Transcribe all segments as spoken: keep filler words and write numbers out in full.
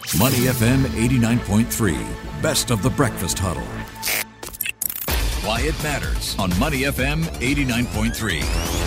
Money F M eighty-nine point three, best of the breakfast huddle. Why it matters on Money F M eighty-nine point three.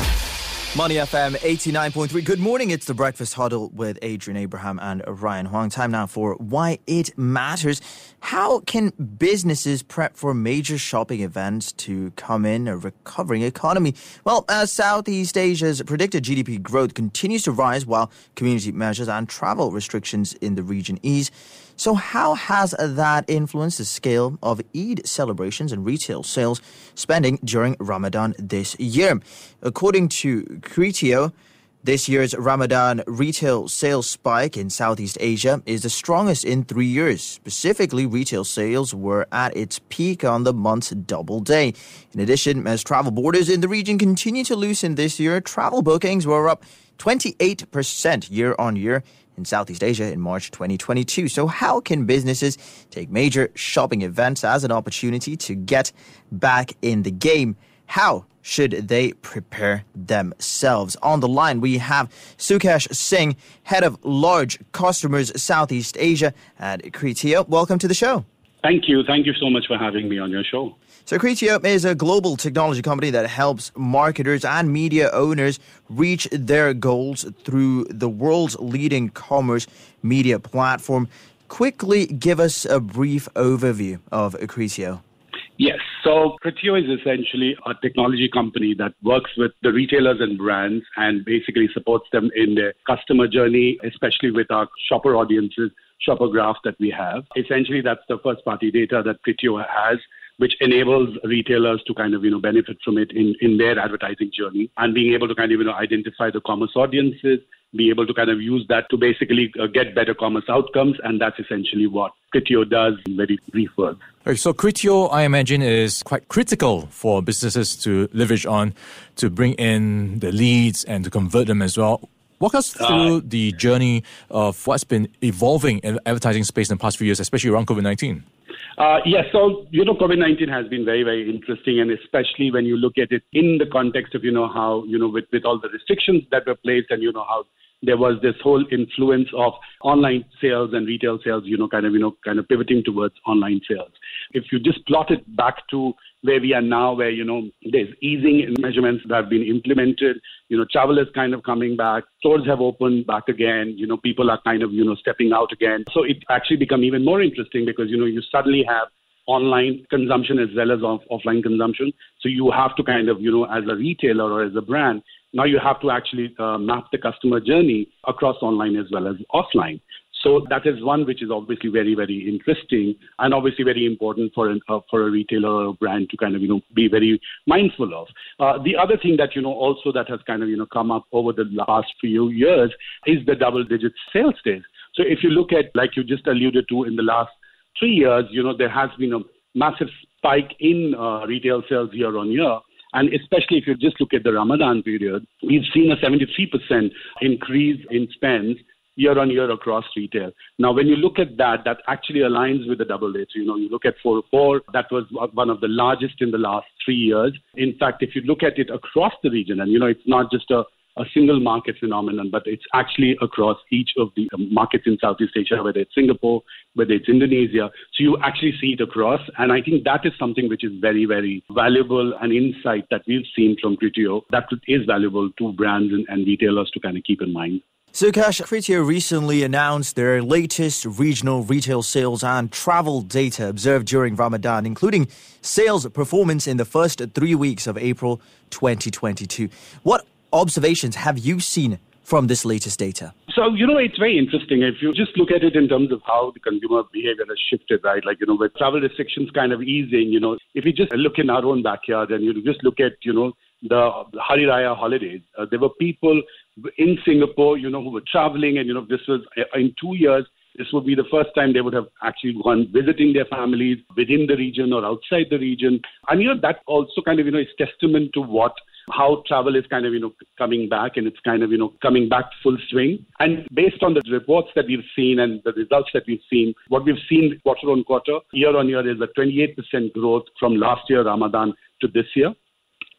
Money F M eighty-nine point three. Good morning. It's the Breakfast Huddle with Adrian Abraham and Ryan Huang. Time now for Why It Matters. How can businesses prep for major shopping events to come in a recovering economy? Well, as Southeast Asia's predicted G D P growth continues to rise while community measures and travel restrictions in the region ease. So how has that influenced the scale of Eid celebrations and retail sales spending during Ramadan this year? According to Criteo, this year's Ramadan retail sales spike in Southeast Asia is the strongest in three years. Specifically, retail sales were at its peak on the month's double day. In addition, as travel borders in the region continue to loosen this year, travel bookings were up twenty-eight percent year on year in Southeast Asia in March twenty twenty-two. So how can businesses take major shopping events as an opportunity to get back in the game? How should they prepare themselves? On the line, we have Sukesh Singh, head of large customers Southeast Asia at Criteo. Welcome to the show. Thank you. Thank you so much for having me on your show. So Criteo is a global technology company that helps marketers and media owners reach their goals through the world's leading commerce media platform. Quickly give us a brief overview of Criteo. Yes. So Criteo is essentially a technology company that works with the retailers and brands and basically supports them in their customer journey, especially with our shopper audiences, shopper graph that we have. Essentially, that's the first party data that Criteo has, which enables retailers to kind of, you know, benefit from it in, in their advertising journey and being able to kind of, you know, identify the commerce audiences, be able to kind of use that to basically uh, get better commerce outcomes. And that's essentially what Criteo does in very brief words. Right, so Criteo, I imagine, is quite critical for businesses to leverage on to bring in the leads and to convert them as well. Walk us through uh, the journey of what's been evolving in the advertising space in the past few years, especially around COVID nineteen. Uh, yes, so, you know, COVID nineteen has been very, very interesting, and especially when you look at it in the context of, you know, how, you know, with, with all the restrictions that were placed and, you know, how there was this whole influence of online sales and retail sales, you know, kind of, you know, kind of pivoting towards online sales. If you just plot it back to where we are now, where, you know, there's easing in measurements that have been implemented, you know, travel is kind of coming back, stores have opened back again, you know, people are kind of, you know, stepping out again. So it actually become even more interesting because, you know, you suddenly have online consumption as well as off- offline consumption. So you have to kind of, you know, as a retailer or as a brand, now you have to actually uh, map the customer journey across online as well as offline. So that is one which is obviously very, very interesting and obviously very important for an, uh, for a retailer or a brand to kind of, you know, be very mindful of. Uh, the other thing that, you know, also that has kind of, you know, come up over the last few years is the double-digit sales days. So if you look at, like you just alluded to, in the last three years, you know, there has been a massive spike in uh, retail sales year on year. And especially if you just look at the Ramadan period, we've seen a seventy-three percent increase in spends year on year across retail. Now, when you look at that, that actually aligns with the double day. So, you know, you look at four oh four, that was one of the largest in the last three years. In fact, if you look at it across the region, and, you know, it's not just a a single market phenomenon, but it's actually across each of the markets in Southeast Asia, whether it's Singapore, whether it's Indonesia. So you actually see it across. And I think that is something which is very, very valuable, an insight that we've seen from Criteo that is valuable to brands and, and retailers to kind of keep in mind. Sukesh, Criteo recently announced their latest regional retail sales and travel data observed during Ramadan, including sales performance in the first three weeks of April twenty twenty-two. What observations have you seen from this latest data? So, you know, it's very interesting. If you just look at it in terms of how the consumer behavior has shifted, right? Like, you know, with travel restrictions kind of easing, you know, if you just look in our own backyard and you just look at, you know, the Hari Raya holidays, uh, there were people in Singapore, you know, who were traveling, and, you know, this was in two years, this would be the first time they would have actually gone visiting their families within the region or outside the region. And, you know, that also kind of, you know, is testament to what how travel is kind of, you know, coming back, and it's kind of, you know, coming back full swing. And based on the reports that we've seen and the results that we've seen, what we've seen quarter on quarter, year on year, is a twenty-eight percent growth from last year Ramadan to this year.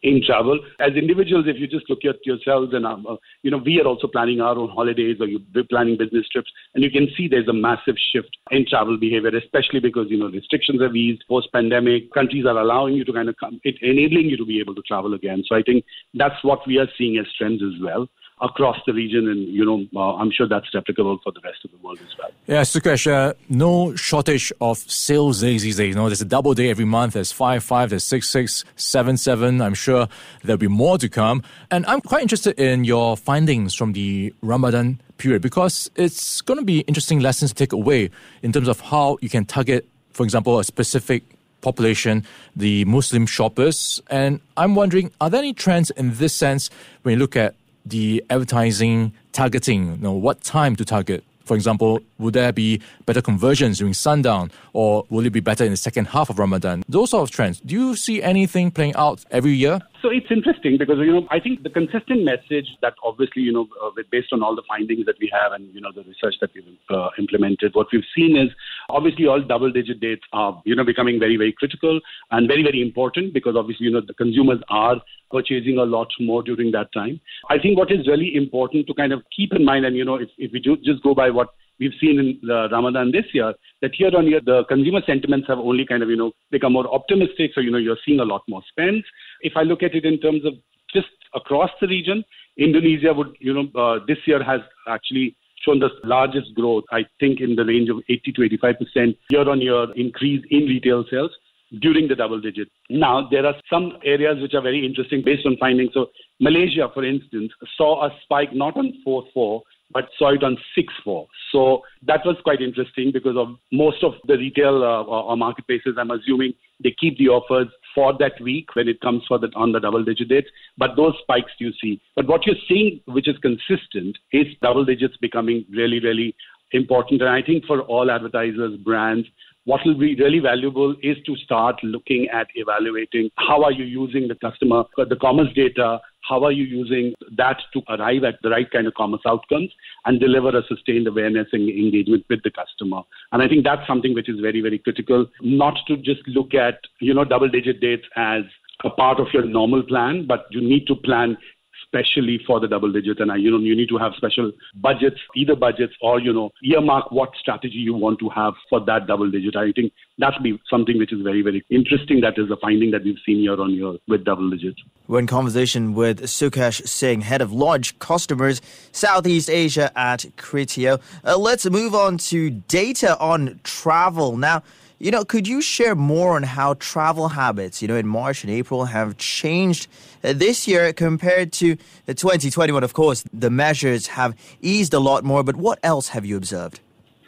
in travel. As individuals, if you just look at yourselves and, um, uh, you know, we are also planning our own holidays or you're planning business trips, and you can see there's a massive shift in travel behavior, especially because, you know, restrictions have eased post-pandemic. Countries are allowing you to kind of come, it, enabling you to be able to travel again. So I think that's what we are seeing as trends as well across the region, and, you know, uh, I'm sure that's replicable for the rest of the world as well. Yeah, Sukesh, uh, no shortage of sales days these days. You know, there's a double day every month. There's five, five, there's six, six, seven, seven. I'm sure there'll be more to come. And I'm quite interested in your findings from the Ramadan period, because it's going to be interesting lessons to take away in terms of how you can target, for example, a specific population, the Muslim shoppers. And I'm wondering, are there any trends in this sense when you look at the advertising targeting? You know, what time to target? For example, would there be better conversions during sundown, or will it be better in the second half of Ramadan? Those sort of trends. Do you see anything playing out every year? So it's interesting because, you know, I think the consistent message that obviously, you know, uh, based on all the findings that we have and, you know, the research that we've uh, implemented, what we've seen is obviously all double-digit dates are, you know, becoming very, very critical and very, very important because obviously, you know, the consumers are purchasing a lot more during that time. I think what is really important to kind of keep in mind, and, you know, if, if we do just go by what we've seen in the Ramadan this year, that year on year, the consumer sentiments have only kind of, you know, become more optimistic. So, you know, you're seeing a lot more spends. If I look at it in terms of just across the region, Indonesia would, you know, uh, this year has actually shown the largest growth, I think in the range of eighty to eighty-five percent year on year increase in retail sales during the double digit. Now, there are some areas which are very interesting based on findings. So Malaysia, for instance, saw a spike not on four four, but saw it on six four. So that was quite interesting because of most of the retail uh, or marketplaces, I'm assuming they keep the offers for that week when it comes for the on the double digit dates. But those spikes you see. But what you're seeing, which is consistent, is double digits becoming really, really important. And I think for all advertisers, brands, what will be really valuable is to start looking at evaluating how are you using the customer, the commerce data, how are you using that to arrive at the right kind of commerce outcomes and deliver a sustained awareness and engagement with the customer. And I think that's something which is very, very critical, not to just look at, you know, double-digit dates as a part of your normal plan, but you need to plan especially for the double digit. And, you know, you need to have special budgets, either budgets or, you know, earmark what strategy you want to have for that double digit. I think that will be something which is very, very interesting. That is a finding that we've seen year on year with double digits. We're in conversation with Sukesh Singh, head of large customers, Southeast Asia at Criteo. Uh, let's move on to data on travel. Now, you know, could you share more on how travel habits, you know, in March and April have changed uh, this year compared to uh, twenty twenty-one? Of course, the measures have eased a lot more, but what else have you observed?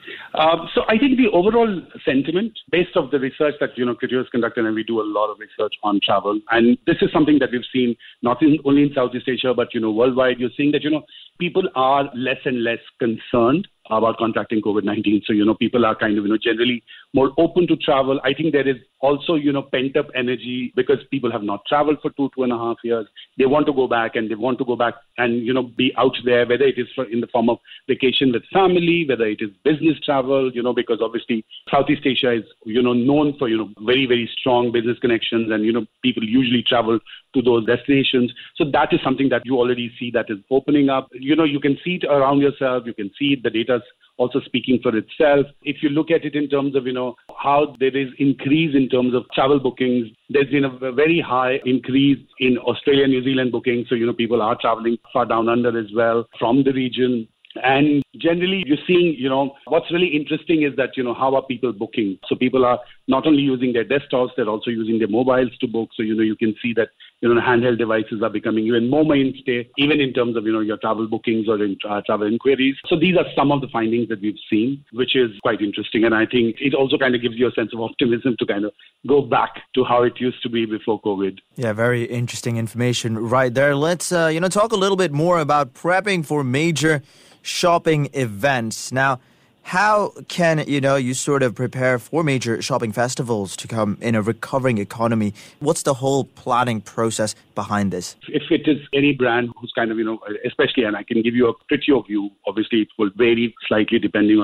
Um, so I think the overall sentiment, based off the research that, you know, Criteo has conducted, and we do a lot of research on travel, and this is something that we've seen not in, only in Southeast Asia, but, you know, worldwide, you're seeing that, you know, people are less and less concerned about contracting COVID nineteen. So, you know, people are kind of, you know, generally more open to travel. I think there is also, you know, pent up energy because people have not traveled for two, two and a half years. They want to go back and they want to go back and, you know, be out there, whether it is for in the form of vacation with family, whether it is business travel, you know, because obviously Southeast Asia is, you know, known for, you know, very, very strong business connections and, you know, people usually travel to those destinations. So that is something that you already see that is opening up. You know, you can see it around yourself. You can see it, the data's also speaking for itself. If you look at it in terms of, you know, how there is increase in terms of travel bookings, there's been a very high increase in Australia, New Zealand bookings. So, you know, people are traveling far down under as well from the region. And generally, you're seeing, you know, what's really interesting is that, you know, how are people booking? So people are not only using their desktops, they're also using their mobiles to book. So, you know, you can see that, you know, handheld devices are becoming even more mainstay, even in terms of, you know, your travel bookings or in, uh, travel inquiries. So these are some of the findings that we've seen, which is quite interesting. And I think it also kind of gives you a sense of optimism to kind of go back to how it used to be before COVID. Yeah, very interesting information right there. Let's, uh, you know, talk a little bit more about prepping for major shopping events. Now, how can, you know, you sort of prepare for major shopping festivals to come in a recovering economy? What's the whole planning process behind this? If it is any brand who's kind of, you know, especially, and I can give you a Criteo view, obviously it will vary slightly depending on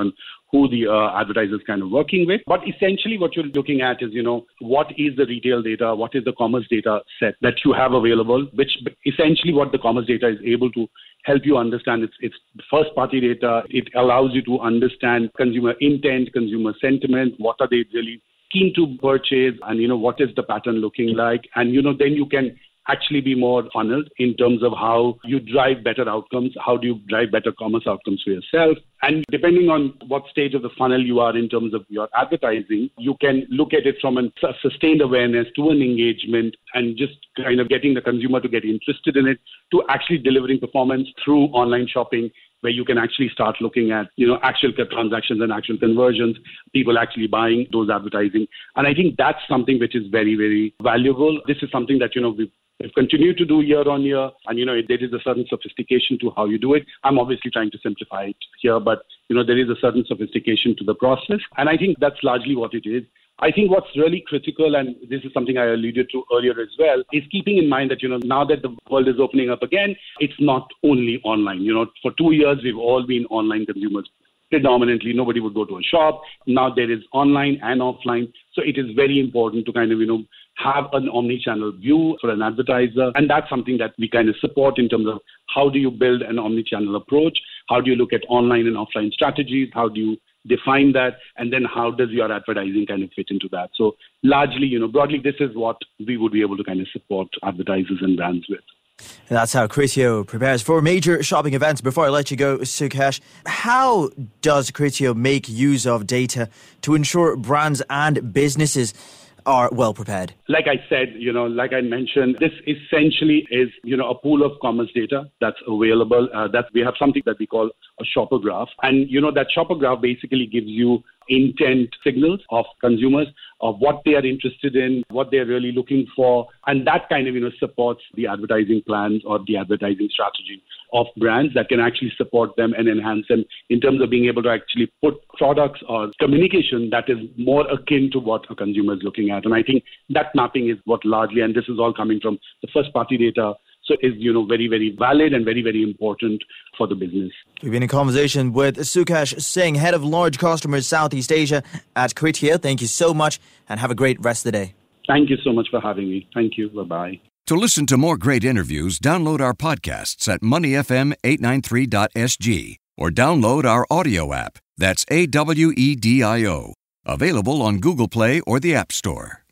who the uh, advertiser is kind of working with. But essentially what you're looking at is, you know, what is the retail data, what is the commerce data set that you have available, which essentially what the commerce data is able to help you understand. It's, it's first-party data. It allows you to understand consumer intent, consumer sentiment, what are they really keen to purchase, and, you know, what is the pattern looking like. And, you know, then you can actually be more funneled in terms of how you drive better outcomes, how do you drive better commerce outcomes for yourself. And depending on what stage of the funnel you are in terms of your advertising, you can look at it from a sustained awareness to an engagement and just kind of getting the consumer to get interested in it, to actually delivering performance through online shopping, where you can actually start looking at, you know, actual transactions and actual conversions, people actually buying those advertising. And I think that's something which is very, very valuable. This is something that, you know, we've We've continued to do year on year, and, you know, there is a certain sophistication to how you do it. I'm obviously trying to simplify it here, but, you know, there is a certain sophistication to the process. And I think that's largely what it is. I think what's really critical, and this is something I alluded to earlier as well, is keeping in mind that, you know, now that the world is opening up again, it's not only online. You know, for two years, we've all been online consumers. Predominantly, nobody would go to a shop. Now there is online and offline. So it is very important to kind of, you know, have an omni-channel view for an advertiser. And that's something that we kind of support in terms of how do you build an omni-channel approach? How do you look at online and offline strategies? How do you define that? And then how does your advertising kind of fit into that? So largely, you know, broadly, this is what we would be able to kind of support advertisers and brands with. And that's how Criteo prepares for major shopping events. Before I let you go, Sukesh, how does Criteo make use of data to ensure brands and businesses are well prepared? Like I said, you know, like I mentioned, this essentially is, you know, a pool of commerce data that's available. Uh, that we have something that we call a shopper graph. And, you know, that shopper graph basically gives you intent signals of consumers, of what they are interested in, what they're really looking for. And that kind of, you know, supports the advertising plans or the advertising strategy of brands that can actually support them and enhance them in terms of being able to actually put products or communication that is more akin to what a consumer is looking at. And I think that mapping is what largely, and this is all coming from the first party data, so is, you know, very, very valid and very, very important for the business. We've been in conversation with Sukesh Singh, Head of Large Customers Southeast Asia at Criteo. Thank you so much and have a great rest of the day. Thank you so much for having me. Thank you. Bye-bye. To listen to more great interviews, download our podcasts at money f m eight nine three dot s g or download our audio app. That's A W E D I O. Available on Google Play or the App Store.